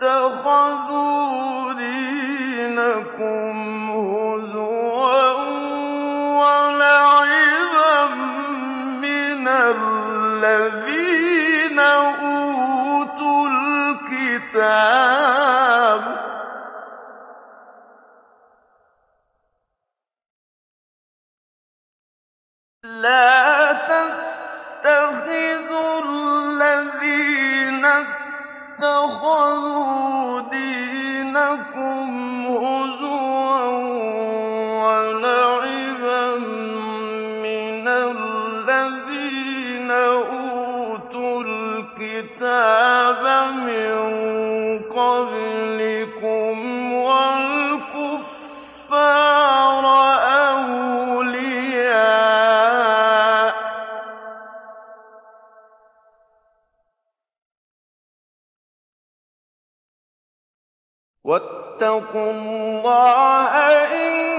اتَّخَذُوا دِينَكُمْ هُزُوًا وَلَعِبًا مِّنَ الَّذِينَ أُوتُوا الْكِتَابَ لَا تَتَّخِذُوا الَّذِينَ اتَّخَذُوا دِينَكُمْ هُزُوًا وَلَعِبًا مِّنَ الَّذِينَ أُوتُوا الْكِتَابَ مِن قَبْلِكُمْ وَالْكُفَّارَ أَوْلِيَاءَ ۚ وَاتَّقُوا اللَّهَ إِن